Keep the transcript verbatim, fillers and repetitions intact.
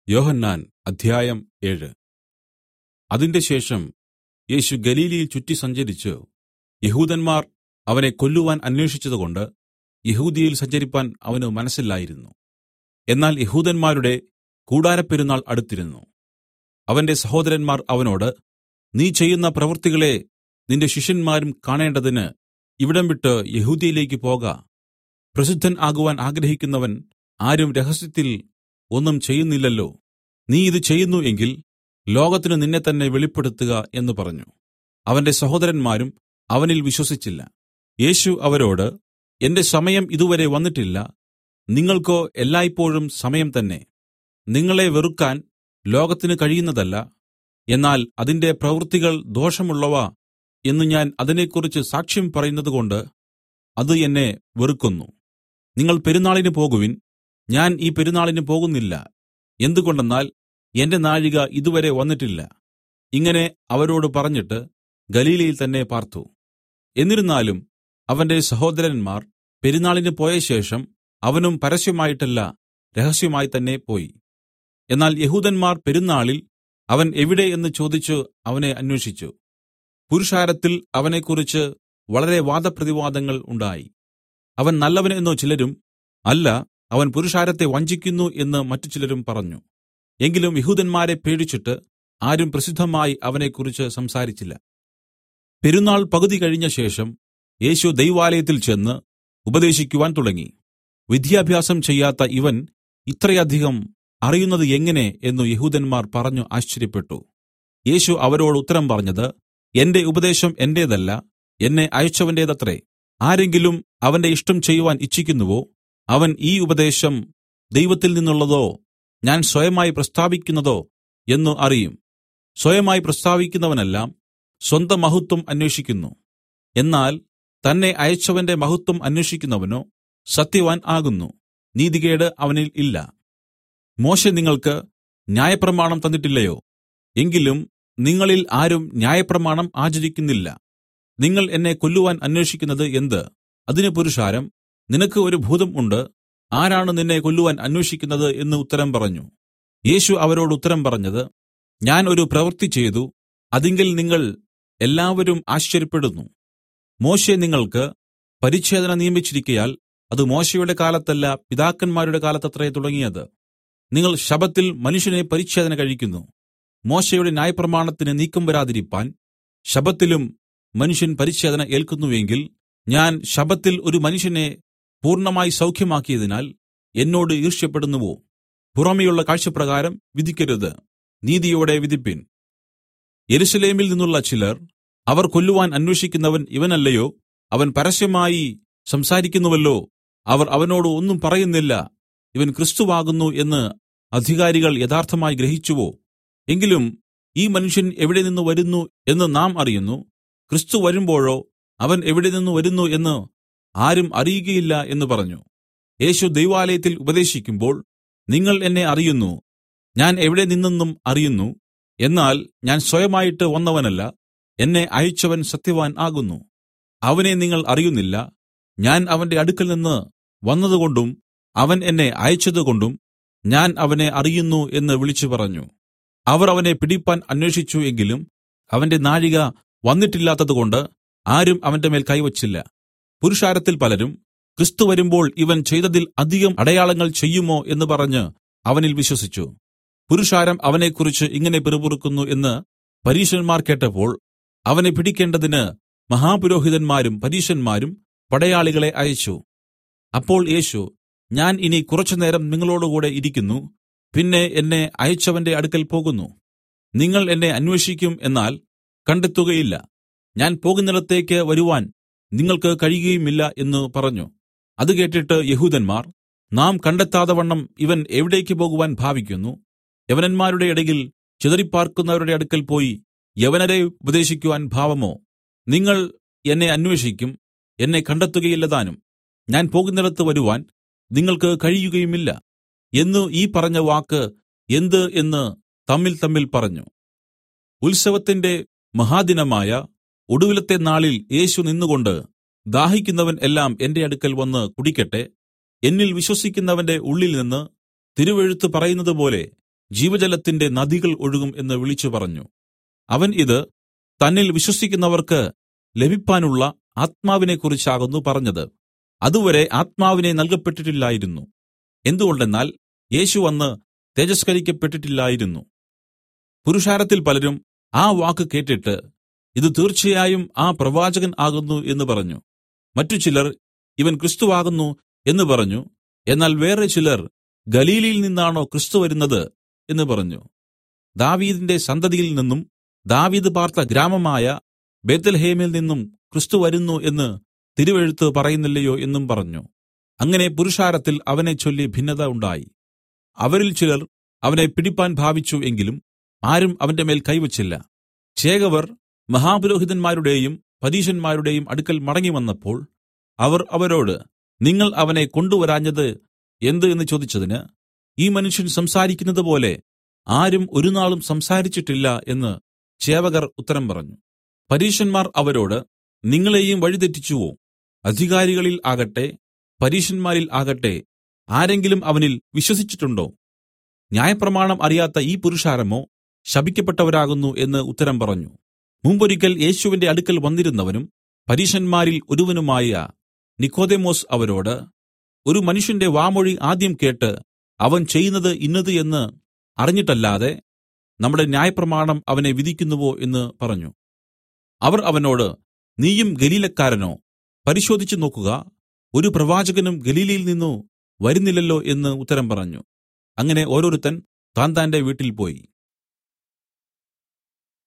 യോഹന്നാൻ അദ്ധ്യായം ഏഴ്. അതിന്റെ ശേഷം യേശു ഗലീലയിൽ ചുറ്റി സഞ്ചരിച്ചു. യഹൂദന്മാർ അവനെ കൊല്ലുവാൻ അന്വേഷിച്ചതുകൊണ്ട് യെഹൂദ്യയിൽ സഞ്ചരിപ്പാൻ അവന് മനസ്സില്ലായിരുന്നു. എന്നാൽ യെഹൂദന്മാരുടെ കൂടാരപ്പെരുന്നാൾ അടുത്തിരുന്നു. അവന്റെ സഹോദരന്മാർ അവനോട്, നീ ചെയ്യുന്ന പ്രവൃത്തികളെ നിന്റെ ശിഷ്യന്മാരും കാണേണ്ടതിന് ഇവിടം വിട്ട് യെഹൂദ്യയിലേക്ക് പോക. പ്രസിദ്ധൻ ആകുവാൻ ആഗ്രഹിക്കുന്നവൻ ആരും രഹസ്യത്തിൽ ഒന്നും ചെയ്യുന്നില്ലല്ലോ. നീ ഇത് ചെയ്യുന്നു എങ്കിൽ ലോകത്തിന് നിന്നെ തന്നെ വെളിപ്പെടുത്തുക എന്ന് പറഞ്ഞു. അവന്റെ സഹോദരന്മാരും അവനിൽ വിശ്വസിച്ചില്ല. യേശു അവരോട്, എന്റെ സമയം ഇതുവരെ വന്നിട്ടില്ല, നിങ്ങൾക്കോ എല്ലായ്പോഴും സമയം തന്നെ. നിങ്ങളെ വെറുക്കാൻ ലോകത്തിന് കഴിയുന്നതല്ല, എന്നാൽ അതിന്റെ പ്രവൃത്തികൾ ദോഷമുള്ളവ എന്ന് ഞാൻ അതിനെക്കുറിച്ച് സാക്ഷ്യം പറയുന്നതുകൊണ്ട് അത് എന്നെ വെറുക്കുന്നു. നിങ്ങൾ പെരുന്നാളിന് പോകുവിൻ. ഞാൻ ഈ പെരുന്നാളിന് പോകുന്നില്ല. എന്തുകൊണ്ടെന്നാൽ എന്റെ നാഴിക ഇതുവരെ വന്നിട്ടില്ല. ഇങ്ങനെ അവരോട് പറഞ്ഞിട്ട് ഗലീലയിൽ തന്നെ പാർത്തു. എന്നിരുന്നാലും അവന്റെ സഹോദരന്മാർ പെരുന്നാളിന് പോയശേഷം അവനും പരസ്യമായിട്ടല്ല, രഹസ്യമായി തന്നെ പോയി. എന്നാൽ യഹൂദന്മാർ പെരുന്നാളിൽ അവൻ എവിടെ എന്ന് ചോദിച്ചു അവനെ അന്വേഷിച്ചു. പുരുഷാരത്തിൽ അവനെക്കുറിച്ച് വളരെ വാദപ്രതിവാദങ്ങൾ ഉണ്ടായി. അവൻ നല്ലവൻ എന്ന് ചിലരും, അല്ല, അവൻ പുരുഷാരത്തെ വഞ്ചിക്കുന്നു എന്ന് മറ്റു ചിലരും പറഞ്ഞു. എങ്കിലും യഹൂദന്മാരെ പേടിച്ചിട്ട് ആരും പ്രസിദ്ധമായി അവനെക്കുറിച്ച് സംസാരിച്ചില്ല. പെരുന്നാൾ പകുതി കഴിഞ്ഞ ശേഷം യേശു ദൈവാലയത്തിൽ ചെന്ന് ഉപദേശിക്കുവാൻ തുടങ്ങി. വിദ്യാഭ്യാസം ചെയ്യാത്ത ഇവൻ ഇത്രയധികം അറിയുന്നത് എങ്ങനെ എന്നു യഹൂദന്മാർ പറഞ്ഞു ആശ്ചര്യപ്പെട്ടു. യേശു അവരോട് ഉത്തരം പറഞ്ഞത്, എന്റെ ഉപദേശം എന്റേതല്ല, എന്നെ അയച്ചവന്റേതത്രേ. ആരെങ്കിലും അവന്റെ ഇഷ്ടം ചെയ്യുവാൻ ഇച്ഛിക്കുന്നുവോ, അവൻ ഈ ഉപദേശം ദൈവത്തിൽ നിന്നുള്ളതോ ഞാൻ സ്വയമായി പ്രസ്താവിക്കുന്നതോ എന്നു അറിയും. സ്വയമായി പ്രസ്താവിക്കുന്നവനെല്ലാം സ്വന്തം മഹത്വം അന്വേഷിക്കുന്നു. എന്നാൽ തന്നെ അയച്ചവന്റെ മഹത്വം അന്വേഷിക്കുന്നവനോ സത്യവാൻ ആകുന്നു, നീതികേട് അവനിൽ ഇല്ല. മോശെ നിങ്ങൾക്ക് ന്യായപ്രമാണം തന്നിട്ടില്ലയോ? എങ്കിലും നിങ്ങളിൽ ആരും ന്യായപ്രമാണം ആചരിക്കുന്നില്ല. നിങ്ങൾ എന്നെ കൊല്ലുവാൻ അന്വേഷിക്കുന്നത് എന്ത്? അതിന് പുരുഷാരം, നിനക്ക് ഒരു ഭൂതം ഉണ്ട്, ആരാണ് നിന്നെ കൊല്ലുവാൻ അന്വേഷിക്കുന്നത് എന്ന് ഉത്തരം പറഞ്ഞു. യേശു അവരോട് ഉത്തരം പറഞ്ഞത്, ഞാൻ ഒരു പ്രവൃത്തി ചെയ്തു, അതിങ്കൽ നിങ്ങൾ എല്ലാവരും ആശ്ചര്യപ്പെടുന്നു. മോശെ നിങ്ങൾക്ക് പരിച്ഛേദന നിയമിച്ചിരിക്കയാൽ അത് മോശെയുടെ കാലത്തല്ല, പിതാക്കന്മാരുടെ കാലത്തത്രേ തുടങ്ങിയത്. നിങ്ങൾ ശബ്ബത്തിൽ മനുഷ്യനെ പരിച്ഛേദന കഴിക്കുന്നു. മോശെയുടെ ന്യായപ്രമാണത്തിന് നീക്കം വരാതിരിപ്പാൻ ശബ്ബത്തിലും മനുഷ്യൻ പരിച്ഛേദന ഏൽക്കുന്നുവെങ്കിൽ, ഞാൻ ശബ്ബത്തിൽ ഒരു മനുഷ്യനെ പൂർണ്ണമായി സൗഖ്യമാക്കിയതിനാൽ എന്നോട് ഈർഷ്യപ്പെടുന്നുവോ? പുറമെയുള്ള കാഴ്ചപ്രകാരം വിധിക്കരുത്, നീതിയോടെ വിധിപ്പിൻ. യെരൂശലേമിൽ നിന്നുള്ള ചിലർ, അവർ കൊല്ലുവാൻ അന്വേഷിക്കുന്നവൻ ഇവനല്ലയോ? അവൻ പരസ്യമായി സംസാരിക്കുന്നുവല്ലോ. അവർ അവനോട് ഒന്നും പറയുന്നില്ല, ഇവൻ ക്രിസ്തുവാകുന്നു എന്ന് അധികാരികൾ യഥാർത്ഥമായി ഗ്രഹിച്ചുവോ? എങ്കിലും ഈ മനുഷ്യൻ എവിടെ നിന്ന് വരുന്നു എന്ന് നാം അറിയുന്നു. ക്രിസ്തു വരുമ്പോഴോ അവൻ എവിടെ നിന്ന് വരുന്നു എന്ന് ആരും അറിയുകയില്ല എന്ന് പറഞ്ഞു. യേശു ദൈവാലയത്തിൽ ഉപദേശിക്കുമ്പോൾ, നിങ്ങൾ എന്നെ അറിയുന്നു, ഞാൻ എവിടെ നിന്നെന്നും അറിയുന്നു. എന്നാൽ ഞാൻ സ്വയമായിട്ട് വന്നവനല്ല, എന്നെ അയച്ചവൻ സത്യവാൻ ആകുന്നു. അവനെ നിങ്ങൾ അറിയുന്നില്ല. ഞാൻ അവന്റെ അടുക്കൽ നിന്ന് വന്നതുകൊണ്ടും അവൻ എന്നെ അയച്ചതുകൊണ്ടും ഞാൻ അവനെ അറിയുന്നു എന്ന് വിളിച്ചു പറഞ്ഞു. അവർ അവനെ പിടിപ്പാൻ അന്വേഷിച്ചു, എങ്കിലും അവന്റെ നാഴിക വന്നിട്ടില്ലാത്തതുകൊണ്ട് ആരും അവന്റെ മേൽ കൈവച്ചില്ല. പുരുഷാരത്തിൽ പലരും, ക്രിസ്തു വരുമ്പോൾ ഇവൻ ചെയ്തതിൽ അധികം അടയാളങ്ങൾ ചെയ്യുമോ എന്ന് പറഞ്ഞ് അവനിൽ വിശ്വസിച്ചു. പുരുഷാരം അവനെക്കുറിച്ച് ഇങ്ങനെ പിറുപിറുക്കുന്നു എന്ന് പരീശന്മാർ കേട്ടപ്പോൾ അവനെ പിടിക്കേണ്ടതിന് മഹാപുരോഹിതന്മാരും പരീശന്മാരും പടയാളികളെ അയച്ചു. അപ്പോൾ യേശു, ഞാൻ ഇനി കുറച്ചുനേരം നിങ്ങളോടുകൂടെ ഇരിക്കുന്നു, പിന്നെ എന്നെ അയച്ചവന്റെ അടുക്കൽ പോകുന്നു. നിങ്ങൾ എന്നെ അന്വേഷിക്കും, എന്നാൽ കണ്ടെത്തുകയില്ല. ഞാൻ പോകുന്നിടത്തേക്ക് വരുവാൻ നിങ്ങൾക്ക് കഴിയുകയുമില്ല എന്ന് പറഞ്ഞു. അത് കേട്ടിട്ട് യഹൂദന്മാർ, നാം കണ്ടെത്താതവണ്ണം ഇവൻ എവിടേക്ക് പോകുവാൻ ഭാവിക്കുന്നു? യവനന്മാരുടെ ഇടയിൽ ചിതറിപ്പാർക്കുന്നവരുടെ അടുക്കൽ പോയി യവനരെ ഉപദേശിക്കുവാൻ ഭാവമോ? നിങ്ങൾ എന്നെ അന്വേഷിക്കും, എന്നെ കണ്ടെത്തുകയില്ലതാനും. ഞാൻ പോകുന്നിടത്ത് വരുവാൻ നിങ്ങൾക്ക് കഴിയുകയുമില്ല എന്നു ഈ പറഞ്ഞ വാക്ക് എന്ത് എന്ന് തമ്മിൽ തമ്മിൽ പറഞ്ഞു. ഉത്സവത്തിന്റെ മഹാദിനമായ ഒടുവിലത്തെ നാളിൽ യേശു നിന്നുകൊണ്ട്, ദാഹിക്കുന്നവൻ എല്ലാം എന്റെ അടുക്കൽ വന്ന് കുടിക്കട്ടെ, എന്നിൽ വിശ്വസിക്കുന്നവന്റെ ഉള്ളിൽ നിന്ന് തിരുവെഴുത്ത് പറയുന്നതുപോലെ ജീവജലത്തിന്റെ നദികൾ ഒഴുകും എന്ന് വിളിച്ചു പറഞ്ഞു. അവൻ ഇത് തന്നിൽ വിശ്വസിക്കുന്നവർക്ക് ലഭിപ്പാനുള്ള ആത്മാവിനെക്കുറിച്ചാകുന്നു പറഞ്ഞത്. അതുവരെ ആത്മാവിനെ നൽകപ്പെട്ടിട്ടില്ലായിരുന്നു. എന്തുകൊണ്ടെന്നാൽ യേശു അന്ന് തേജസ്കരിക്കപ്പെട്ടിട്ടില്ലായിരുന്നു. പുരുഷാരത്തിൽ പലരും ആ വാക്ക് കേട്ടിട്ട്, ഇത് തീർച്ചയായും ആ പ്രവാചകൻ ആകുന്നു എന്ന് പറഞ്ഞു. മറ്റു ചിലർ, ഇവൻ ക്രിസ്തു ആകുന്നു എന്ന് പറഞ്ഞു. എന്നാൽ വേറെ ചിലർ, ഗലീലയിൽ നിന്നാണോ ക്രിസ്തു വരുന്നത് എന്ന് പറഞ്ഞു. ദാവീദിന്റെ സന്തതിയിൽ നിന്നും ദാവീദ് പാർത്ത ഗ്രാമമായ ബേത്ത്ലേഹേമിൽ നിന്നും ക്രിസ്തു വരുന്നു എന്ന് തിരുവെഴുത്ത് പറയുന്നില്ലയോ എന്നും പറഞ്ഞു. അങ്ങനെ പുരുഷാരത്തിൽ അവനെ ചൊല്ലി ഭിന്നത ഉണ്ടായി. അവരിൽ ചിലർ അവനെ പിടിപ്പാൻ ഭാവിച്ചു, എങ്കിലും ആരും അവന്റെ മേൽ കൈവച്ചില്ല. ചേവകർ മഹാപുരോഹിതന്മാരുടെയും പരീശന്മാരുടെയും അടുക്കൽ മടങ്ങിവന്നപ്പോൾ അവർ അവരോട്, നിങ്ങൾ അവനെ കൊണ്ടുവരാഞ്ഞത് എന്ത് എന്ന് ചോദിച്ചതിന്, ഈ മനുഷ്യൻ സംസാരിക്കുന്നത് പോലെ ആരും ഒരുനാളും സംസാരിച്ചിട്ടില്ല എന്ന് ചേവകർ ഉത്തരം പറഞ്ഞു. പരീശന്മാർ അവരോട്, നിങ്ങളെയും വഴിതെറ്റിച്ചുവോ? അധികാരികളിൽ ആകട്ടെ പരീശന്മാരിൽ ആകട്ടെ ആരെങ്കിലും അവനിൽ വിശ്വസിച്ചിട്ടുണ്ടോ? ന്യായപ്രമാണം അറിയാത്ത ഈ പുരുഷാരമോ ശപിക്കപ്പെട്ടവരാകുന്നു എന്ന് ഉത്തരം പറഞ്ഞു. മുമ്പൊരിക്കൽ യേശുവിന്റെ അടുക്കൽ വന്നിരുന്നവനും പരീശന്മാരിൽ ഒരുവനുമായ നിക്കോദെമോസ് അവരോട്, ഒരു മനുഷ്യന്റെ വാമൊഴി ആദ്യം കേട്ട് അവൻ ചെയ്യുന്നത് ഇന്നത് എന്ന് അറിഞ്ഞിട്ടല്ലാതെ നമ്മുടെ ന്യായപ്രമാണം അവനെ വിധിക്കുന്നുവോ എന്ന് പറഞ്ഞു. അവർ അവനോട്, നീയും ഗലീലക്കാരനോ? പരിശോധിച്ചു നോക്കുക, ഒരു പ്രവാചകനും ഗലീലയിൽ നിന്നു വരുന്നില്ലല്ലോ എന്ന് ഉത്തരം പറഞ്ഞു. അങ്ങനെ ഓരോരുത്തൻ താന്താന്റെ വീട്ടിൽ പോയി.